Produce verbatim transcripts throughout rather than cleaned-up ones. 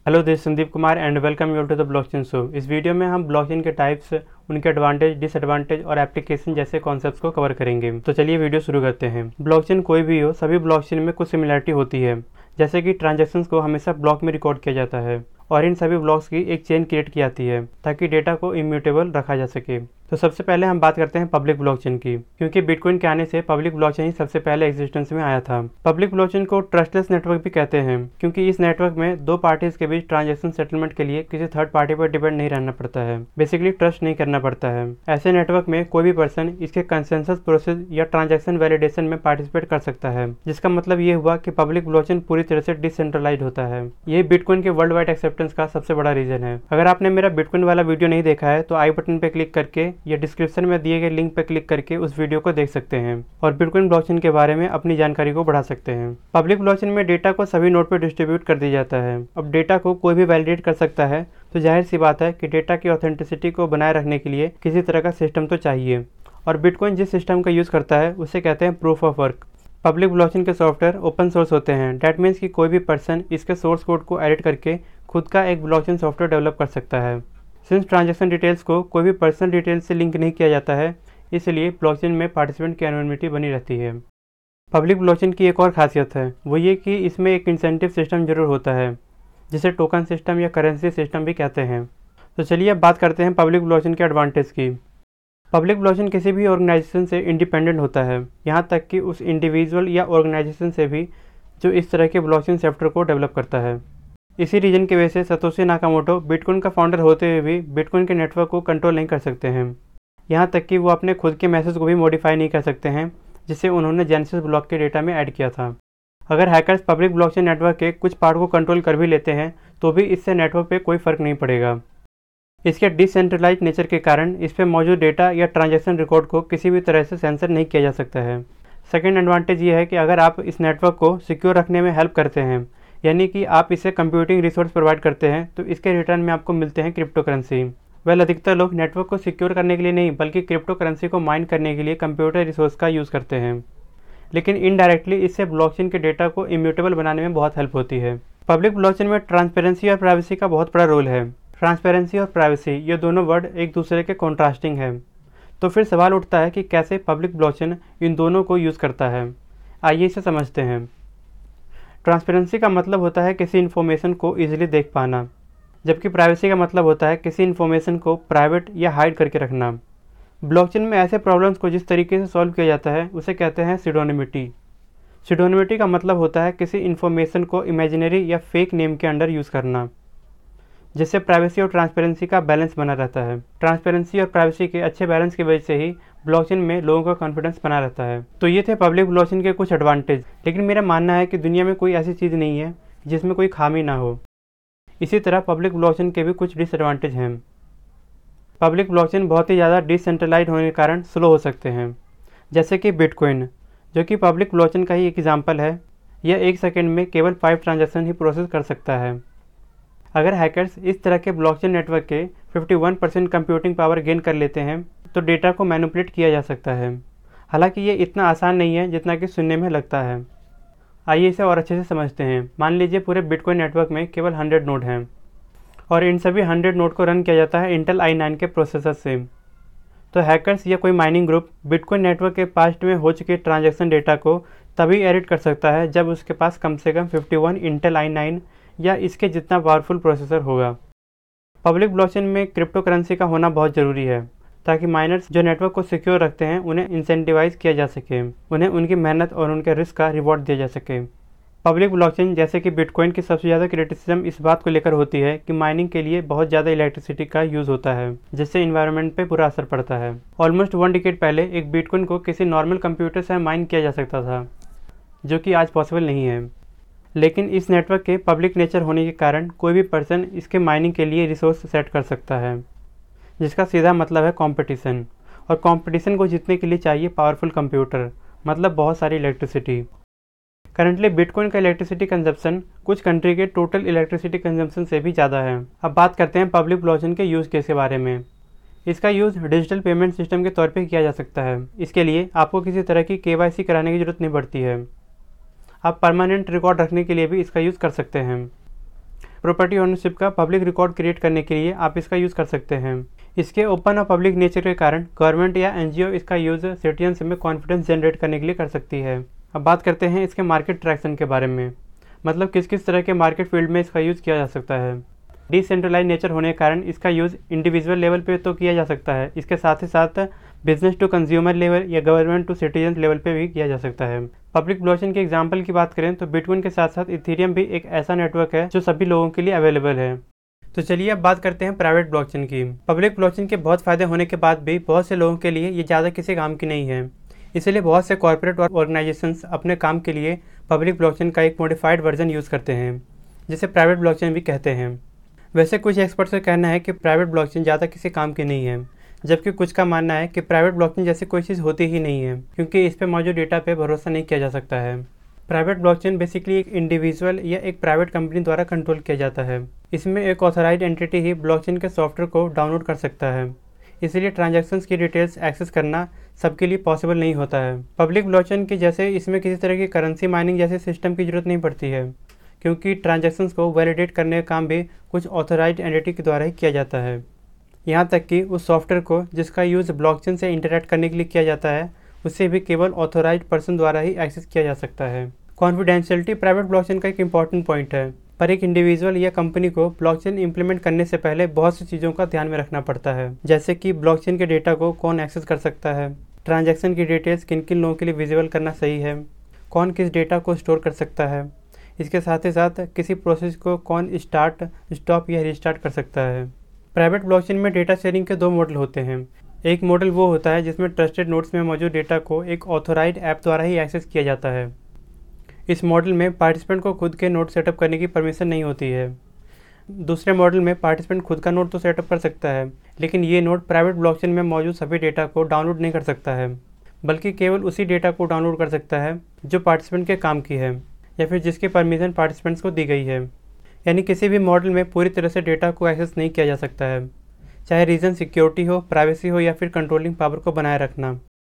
Hello, this Sandeep Kumar and welcome you to the blockchain show. इस video में हम blockchain के टाइप्स, उनके एडवांटेज, डिसएडवांटेज और एप्लीकेशन जैसे कॉन्सेप्ट्स को कवर करेंगे। तो चलिए वीडियो शुरू करते हैं। ब्लॉकचेन कोई भी हो, सभी ब्लॉकचेन में कुछ सिमिलरिटी होती है, जैसे कि ट्रांजैक्शंस को हमेशा ब्लॉक में रिकॉर्ड किया जाता है और इन सभी ब्लॉक्स की एक चेन क्रिएट की जाती है ताकि डेटा को इम्यूटेबल रखा जा सके। तो सबसे पहले हम बात करते हैं पब्लिक ब्लॉकचेन की, क्योंकि बिटकॉइन के आने से पब्लिक ब्लॉकचेन ही सबसे पहले एग्जिस्टेंस में आया था। पब्लिक ब्लॉकचेन को ट्रस्टलेस नेटवर्क भी कहते हैं, क्योंकि इस नेटवर्क में दो पार्टीज के बीच ट्रांजैक्शन सेटलमेंट के लिए किसी थर्ड पार्टी पर डिपेंड नहीं रहना पड़ता है, बेसिकली ट्रस्ट नहीं करना पड़ता है। ऐसे नेटवर्क में कोई भी पर्सन इसके कंसेंसस प्रोसेस या ट्रांजैक्शन वैलिडेशन में पार्टिसिपेट कर सकता है, जिसका मतलब ये हुआ कि पब्लिक ब्लॉकचेन पूरी तरह से डिसेंट्रलाइज्ड होता है। ये बिटकॉइन के वर्ल्ड वाइड एक्सेप्टेंस का सबसे बड़ा रीजन है। अगर आपने मेरा बिटकॉइन वाला वीडियो नहीं देखा है तो आई बटन पे क्लिक करके या डिस्क्रिप्शन में दिए गए लिंक पर क्लिक करके उस वीडियो को देख सकते हैं और बिटकॉइन ब्लॉकचेन के बारे में अपनी जानकारी को बढ़ा सकते हैं। पब्लिक ब्लॉकचेन में डेटा को सभी नोड पर डिस्ट्रीब्यूट कर दिया जाता है। अब डेटा को कोई भी वैलिडेट कर सकता है, तो जाहिर सी बात है कि डेटा की ऑथेंटिसिटी को बनाए रखने के लिए किसी तरह का सिस्टम तो चाहिए, और बिटकॉइन जिस सिस्टम का यूज़ करता है उसे कहते हैं proof of work. Public blockchain के सॉफ्टवेयर ओपन सोर्स होते हैं। डैट मीन्स कि कोई भी पर्सन इसके सोर्स कोड को एडिट करके खुद का एक ब्लॉकचेन सॉफ्टवेयर डेवलप कर सकता है। सिंस ट्रांजैक्शन डिटेल्स को कोई भी पर्सनल डिटेल्स से लिंक नहीं किया जाता है, इसलिए ब्लॉकचेन में पार्टिसिपेंट की एनोनिमिटी बनी रहती है। पब्लिक ब्लॉकचेन की एक और खासियत है, वो ये कि इसमें एक इंसेंटिव सिस्टम जरूर होता है, जिसे टोकन सिस्टम या करेंसी सिस्टम भी कहते हैं। तो चलिए अब बात करते हैं पब्लिक ब्लॉकचेन के एडवांटेज की। पब्लिक ब्लॉकचेन किसी भी ऑर्गेनाइजेशन से इंडिपेंडेंट होता है, यहाँ तक कि उस इंडिविजुअल या ऑर्गेनाइजेशन से भी जो इस तरह के ब्लॉकचेन सॉफ्टवेयर को डेवलप करता है। इसी रीजन की वजह से सतोशी नाकामोटो बिटकॉइन का फाउंडर होते हुए भी बिटकॉइन के नेटवर्क को कंट्रोल नहीं कर सकते हैं, यहाँ तक कि वो अपने खुद के मैसेज को भी मॉडिफाई नहीं कर सकते हैं, जिसे उन्होंने जेनेसिस ब्लॉक के डेटा में ऐड किया था। अगर हैकर्स पब्लिक ब्लॉकचेन नेटवर्क के कुछ पार्ट को कंट्रोल कर भी लेते हैं तो भी इससे नेटवर्क पे कोई फर्क नहीं पड़ेगा। इसके डिसेंट्रलाइज्ड नेचर के कारण इस पर मौजूद डेटा या ट्रांजैक्शन रिकॉर्ड को किसी भी तरह से सेंसर नहीं किया जा सकता है। सेकेंड एडवांटेज ये है कि अगर आप इस नेटवर्क को सिक्योर रखने में हेल्प करते हैं, यानी कि आप इसे कंप्यूटिंग रिसोर्स प्रोवाइड करते हैं, तो इसके रिटर्न में आपको मिलते हैं क्रिप्टो करेंसी। वेल, अधिकतर लोग नेटवर्क को सिक्योर करने के लिए नहीं बल्कि क्रिप्टो करेंसी को माइन करने के लिए कंप्यूटर रिसोर्स का यूज़ करते हैं, लेकिन इनडायरेक्टली इससे ब्लॉकचेन के डेटा को इम्यूटेबल बनाने में बहुत हेल्प होती है। पब्लिक ब्लॉकचेन में ट्रांसपेरेंसी और प्राइवेसी का बहुत बड़ा रोल है। ट्रांसपेरेंसी और प्राइवेसी ये दोनों वर्ड एक दूसरे के कॉन्ट्रास्टिंग है, तो फिर सवाल उठता है कि कैसे पब्लिक ब्लॉकचेन इन दोनों को यूज़ करता है। आइए इसे समझते हैं। ट्रांसपेरेंसी का मतलब होता है किसी इन्फॉर्मेशन को ईजिली देख पाना, जबकि प्राइवेसी का मतलब होता है किसी इन्फॉर्मेशन को प्राइवेट या हाइड करके रखना। ब्लॉकचेन में ऐसे प्रॉब्लम्स को जिस तरीके से सॉल्व किया जाता है उसे कहते हैं सिडोनिमिटी। सिडोनिमिटी का मतलब होता है किसी इन्फॉर्मेशन को इमेजिनरी या फेक नेम के अंडर यूज़ करना, जिससे प्राइवेसी और ट्रांसपेरेंसी का बैलेंस बना रहता है। ट्रांसपेरेंसी और प्राइवेसी के अच्छे बैलेंस की वजह से ही ब्लॉकचेन में लोगों का कॉन्फिडेंस बना रहता है। तो ये थे पब्लिक ब्लॉकचेन के कुछ एडवांटेज, लेकिन मेरा मानना है कि दुनिया में कोई ऐसी चीज़ नहीं है जिसमें कोई खामी ना हो। इसी तरह पब्लिक ब्लॉकचेन के भी कुछ डिसएडवांटेज हैं। पब्लिक ब्लॉकचेन बहुत ही ज़्यादा डिसेंट्रलाइज्ड होने के कारण स्लो हो सकते हैं, जैसे कि बिटकॉइन, जो कि पब्लिक ब्लॉकचेन का ही एक एग्जाम्पल है। यह एक सेकेंड में केवल फाइव ट्रांजैक्शन ही प्रोसेस कर सकता है। अगर हैकर्स इस तरह के ब्लॉकचेन नेटवर्क के इक्यावन परसेंट कंप्यूटिंग पावर गेन कर लेते हैं तो डेटा को मैनिपुलेट किया जा सकता है। हालांकि ये इतना आसान नहीं है जितना कि सुनने में लगता है। आइए इसे और अच्छे से समझते हैं। मान लीजिए पूरे बिटकॉइन नेटवर्क में केवल हंड्रेड नोड हैं और इन सभी हंड्रेड नोड को रन किया जाता है इंटेल आई नाइन के प्रोसेसर से। तो हैकर्स या कोई माइनिंग ग्रुप बिटकॉइन नेटवर्क के पास्ट में हो चुके ट्रांजैक्शन डेटा को तभी एडिट कर सकता है जब उसके पास कम से कम इक्यावन इंटेल आई नाइन या इसके जितना पावरफुल प्रोसेसर होगा। पब्लिक ब्लॉकचेन में क्रिप्टो करेंसी का होना बहुत ज़रूरी है, ताकि माइनर्स जो नेटवर्क को सिक्योर रखते हैं उन्हें इंसेंटिवाइज किया जा सके, उन्हें उनकी मेहनत और उनके रिस्क का रिवॉर्ड दिया जा सके। पब्लिक ब्लॉकचेन जैसे कि बिटकॉइन की सबसे ज़्यादा क्रिटिसिज्म इस बात को लेकर होती है कि माइनिंग के लिए बहुत ज़्यादा इलेक्ट्रिसिटी का यूज़ होता है, जिससे इन्वायरमेंट पे बुरा असर पड़ता है। ऑलमोस्ट वन डिकेड पहले एक बिटकॉइन को किसी नॉर्मल कंप्यूटर से माइन किया जा सकता था, जो कि आज पॉसिबल नहीं है। लेकिन इस नेटवर्क के पब्लिक नेचर होने के कारण कोई भी पर्सन इसके माइनिंग के लिए रिसोर्स सेट कर सकता है, जिसका सीधा मतलब है कंपटीशन, और कंपटीशन को जीतने के लिए चाहिए पावरफुल कंप्यूटर, मतलब बहुत सारी इलेक्ट्रिसिटी। करंटली बिटकॉइन का इलेक्ट्रिसिटी कंजप्शन कुछ कंट्री के टोटल इलेक्ट्रिसिटी कंजप्शन से भी ज़्यादा है। अब बात करते हैं पब्लिक ब्लॉकचेन के यूज़ केस के बारे में। इसका यूज़ डिजिटल पेमेंट सिस्टम के तौर पे किया जा सकता है। इसके लिए आपको किसी तरह की केवाईसी कराने की जरूरत नहीं पड़ती है। आप परमानेंट रिकॉर्ड रखने के लिए भी इसका यूज़ कर सकते हैं। प्रॉपर्टी ओनरशिप का पब्लिक रिकॉर्ड क्रिएट करने के लिए आप इसका यूज़ कर सकते हैं। इसके ओपन और पब्लिक नेचर के कारण गवर्नमेंट या एनजीओ इसका यूज़ सिटीजन्स में कॉन्फिडेंस जनरेट करने के लिए कर सकती है। अब बात करते हैं इसके मार्केट ट्रैक्शन के बारे में, मतलब किस किस तरह के मार्केट फील्ड में इसका यूज़ किया जा सकता है। डिसेंट्रलाइज नेचर होने के कारण इसका यूज़ इंडिविजुअल लेवल पे तो किया जा सकता है, इसके साथ ही साथ बिजनेस टू कंज्यूमर लेवल या गवर्नमेंट टू सिटीजन लेवल पे भी किया जा सकता है। पब्लिक ब्लॉकचेन के एग्जांपल की बात करें तो बिटकॉइन के साथ साथ इथेरियम भी एक ऐसा नेटवर्क है जो सभी लोगों के लिए अवेलेबल है। तो चलिए अब बात करते हैं प्राइवेट ब्लॉकचेन की। पब्लिक ब्लॉकचेन के बहुत फायदे होने के बाद भी बहुत से लोगों के लिए ये ज़्यादा किसी काम की नहीं है, इसलिए बहुत से कॉर्पोरेट और ऑर्गेनाइजेशंस अपने काम के लिए पब्लिक ब्लॉकचेन का एक मॉडिफाइड वर्जन यूज़ करते हैं, जिसे प्राइवेट ब्लॉकचेन भी कहते हैं। वैसे कुछ एक्सपर्ट्स का कहना है कि प्राइवेट ब्लॉकचेन ज़्यादा किसी काम की नहीं है, जबकि कुछ का मानना है कि प्राइवेट ब्लॉकचेन जैसी कोई चीज़ होती ही नहीं है, क्योंकि इस पे मौजूद डेटा पे भरोसा नहीं किया जा सकता है। प्राइवेट ब्लॉकचेन बेसिकली एक इंडिविजुअल या एक प्राइवेट कंपनी द्वारा कंट्रोल किया जाता है। इसमें एक ऑथराइज्ड एंटिटी ही ब्लॉकचेन के सॉफ्टवेयर को डाउनलोड कर सकता है, इसलिए ट्रांजैक्शंस की डिटेल्स एक्सेस करना सबके लिए पॉसिबल नहीं होता है। पब्लिक ब्लॉकचेन के जैसे इसमें किसी तरह की करेंसी माइनिंग जैसे सिस्टम की जरूरत नहीं पड़ती है, क्योंकि ट्रांजैक्शंस को वैलिडेट करने का काम भी कुछ ऑथराइज्ड एंटिटी के द्वारा ही किया जाता है। यहाँ तक कि उस सॉफ्टवेयर को जिसका यूज़ ब्लॉकचेन से इंटरैक्ट करने के लिए किया जाता है, उसे भी केवल ऑथराइज्ड पर्सन द्वारा ही एक्सेस किया जा सकता है। कॉन्फिडेंशियलिटी प्राइवेट ब्लॉकचेन का एक इंपॉर्टेंट पॉइंट है, पर एक इंडिविजुअल या कंपनी को ब्लॉकचेन इंप्लीमेंट करने से पहले बहुत सी चीज़ों का ध्यान में रखना पड़ता है, जैसे कि ब्लॉकचेन के डेटा को कौन एक्सेस कर सकता है, ट्रांजैक्शन की डिटेल्स किन किन लोगों के लिए विजिबल करना सही है, कौन किस डेटा को स्टोर कर सकता है, इसके साथ ही साथ किसी प्रोसेस को कौन स्टार्ट, स्टॉप या रिस्टार्ट कर सकता है। प्राइवेट ब्लॉकचेन में डेटा शेयरिंग के दो मॉडल होते हैं। एक मॉडल वो होता है जिसमें ट्रस्टेड नोड्स में मौजूद डेटा को एक ऑथोराइज्ड ऐप द्वारा ही एक्सेस किया जाता है। इस मॉडल में पार्टिसिपेंट को खुद के नोड सेटअप करने की परमिशन नहीं होती है। दूसरे मॉडल में पार्टिसिपेंट खुद का नोड तो सेटअप कर सकता है, लेकिन ये नोड प्राइवेट ब्लॉकचेन में मौजूद सभी डेटा को डाउनलोड नहीं कर सकता है, बल्कि केवल उसी डेटा को डाउनलोड कर सकता है जो पार्टिसिपेंट के काम की है या फिर जिसकी परमिशन पार्टिसिपेंट्स को दी गई है। यानी किसी भी मॉडल में पूरी तरह से डेटा को एक्सेस नहीं किया जा सकता है, चाहे रीजन सिक्योरिटी हो, प्राइवेसी हो या फिर कंट्रोलिंग पावर को बनाए रखना।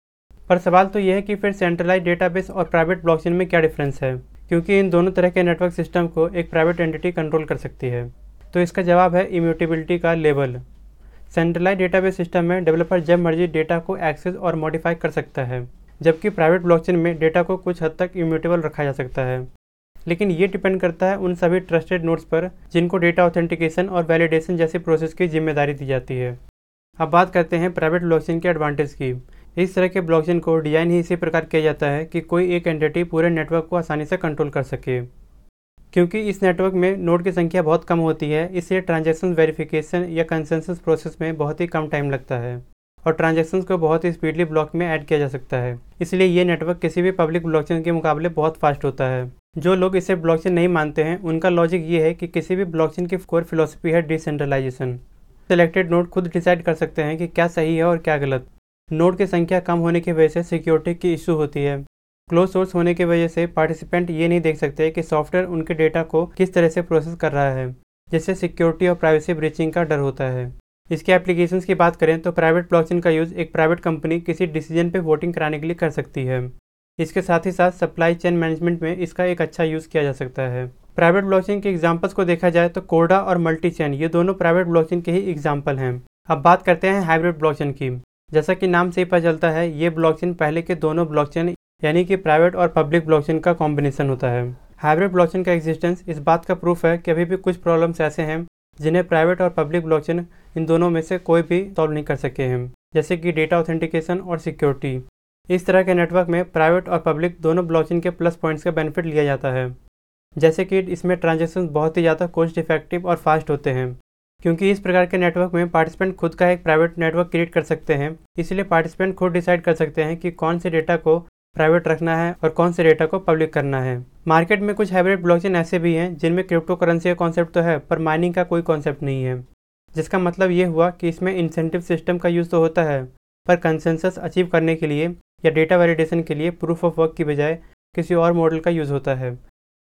पर सवाल तो यह है कि फिर सेंट्रलाइज्ड डेटाबेस और प्राइवेट ब्लॉकचेन में क्या डिफरेंस है, क्योंकि इन दोनों तरह के नेटवर्क सिस्टम को एक प्राइवेट एंटिटी कंट्रोल कर सकती है। तो इसका जवाब है इम्यूटेबिलिटी का लेवल। सेंट्रलाइज्ड डेटाबेस सिस्टम में डेवलपर जब मर्जी डेटा को एक्सेस और मॉडिफाई कर सकता है, जबकि प्राइवेट ब्लॉकचेन में डेटा को कुछ हद तक इम्यूटेबल रखा जा सकता है। लेकिन ये डिपेंड करता है उन सभी ट्रस्टेड नोड्स पर जिनको डेटा ऑथेंटिकेशन और वैलिडेशन जैसी प्रोसेस की जिम्मेदारी दी जाती है। अब बात करते हैं प्राइवेट ब्लॉकचेन के एडवांटेज की। इस तरह के ब्लॉकचेन को डिज़ाइन ही इसी प्रकार किया जाता है कि कोई एक एंटिटी पूरे नेटवर्क को आसानी से कंट्रोल कर सके। क्योंकि इस नेटवर्क में नोड की संख्या बहुत कम होती है, इसलिए ट्रांजैक्शन वेरिफिकेशन या कंसेंसस प्रोसेस में बहुत ही कम टाइम लगता है और ट्रांजैक्शंस को बहुत ही स्पीडली ब्लॉक में ऐड किया जा सकता है। इसलिए ये नेटवर्क किसी भी पब्लिक ब्लॉकचेन के मुकाबले बहुत फास्ट होता है। जो लोग इसे ब्लॉकचेन नहीं मानते हैं, उनका लॉजिक ये है कि किसी भी ब्लॉकचेन की कोर फिलॉसफी है डिसेंट्रलाइजेशन। सिलेक्टेड नोड खुद डिसाइड कर सकते हैं कि क्या सही है और क्या गलत। नोड की संख्या कम होने की वजह से सिक्योरिटी की इशू होती है। क्लोज सोर्स होने की वजह से पार्टिसिपेंट ये नहीं देख सकते कि सॉफ्टवेयर उनके डेटा को किस तरह से प्रोसेस कर रहा है, जिससे सिक्योरिटी और प्राइवेसी ब्रीचिंग का डर होता है। इसके एप्लीकेशंस की बात करें तो प्राइवेट ब्लॉकचेन का यूज़ एक प्राइवेट कंपनी किसी डिसीजन पे वोटिंग कराने के लिए कर सकती है। इसके साथ ही साथ सप्लाई चेन मैनेजमेंट में इसका एक अच्छा यूज़ किया जा सकता है। प्राइवेट ब्लॉकचेन के एग्जांपल्स को देखा जाए तो कोडा और मल्टी चेन ये दोनों प्राइवेट ब्लॉकचेन के ही एग्जांपल हैं। अब बात करते हैं हाइब्रिड ब्लॉकचेन की। जैसा कि नाम से ही पता चलता है, ये ब्लॉकचेन पहले के दोनों ब्लॉकचेन यानी कि प्राइवेट और पब्लिक ब्लॉकचेन का कॉम्बिनेशन होता है। हाइब्रिड ब्लॉकचेन का एग्जिस्टेंस इस बात का प्रूफ है कि अभी भी कुछ प्रॉब्लम्स ऐसे हैं जिन्हें प्राइवेट और पब्लिक ब्लॉकचेन इन दोनों में से कोई भी सॉल्व नहीं कर सके हैं, जैसे कि डेटा ऑथेंटिकेशन और सिक्योरिटी। इस तरह के नेटवर्क में प्राइवेट और पब्लिक दोनों ब्लॉकचेन के प्लस पॉइंट्स का बेनिफिट लिया जाता है, जैसे कि इसमें ट्रांजैक्शन बहुत ही ज़्यादा कॉस्ट इफेक्टिव और फास्ट होते हैं। क्योंकि इस प्रकार के नेटवर्क में पार्टिसिपेंट खुद का एक प्राइवेट नेटवर्क क्रिएट कर सकते हैं, इसलिए पार्टिसिपेंट खुद डिसाइड कर सकते हैं कि कौन से डेटा को प्राइवेट रखना है और कौन से डेटा को पब्लिक करना है। मार्केट में कुछ हाइब्रिड ब्लॉकचेन ऐसे भी हैं जिनमें क्रिप्टो करेंसी का कॉन्सेप्ट तो है, पर माइनिंग का कोई कॉन्सेप्ट नहीं है, जिसका मतलब ये हुआ कि इसमें इंसेंटिव सिस्टम का यूज़ तो होता है, पर कंसेंसस अचीव करने के लिए या डेटा वैलिडेशन के लिए प्रूफ ऑफ वर्क की बजाय किसी और मॉडल का यूज़ होता है,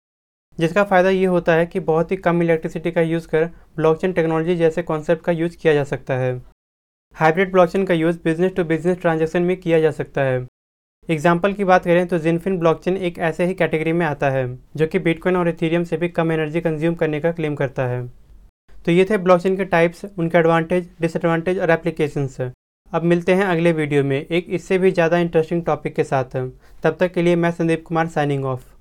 जिसका फ़ायदा ये होता है कि बहुत ही कम इलेक्ट्रिसिटी का यूज़ कर ब्लॉकचेन टेक्नोलॉजी जैसे कॉन्सेप्ट का यूज़ किया जा सकता है। हाइब्रिड ब्लॉकचेन का use business to business transaction में किया जा सकता है। एग्जाम्पल की बात करें तो जिनफिन ब्लॉकचेन एक ऐसे ही कैटेगरी में आता है जो कि बिटकॉइन और इथेरियम से भी कम एनर्जी कंज्यूम करने का क्लेम करता है। तो ये थे ब्लॉकचेन के टाइप्स, उनके एडवांटेज, डिसएडवांटेज और एप्लीकेशंस। अब मिलते हैं अगले वीडियो में एक इससे भी ज़्यादा इंटरेस्टिंग टॉपिक के साथ। तब तक के लिए मैं संदीप कुमार साइनिंग ऑफ।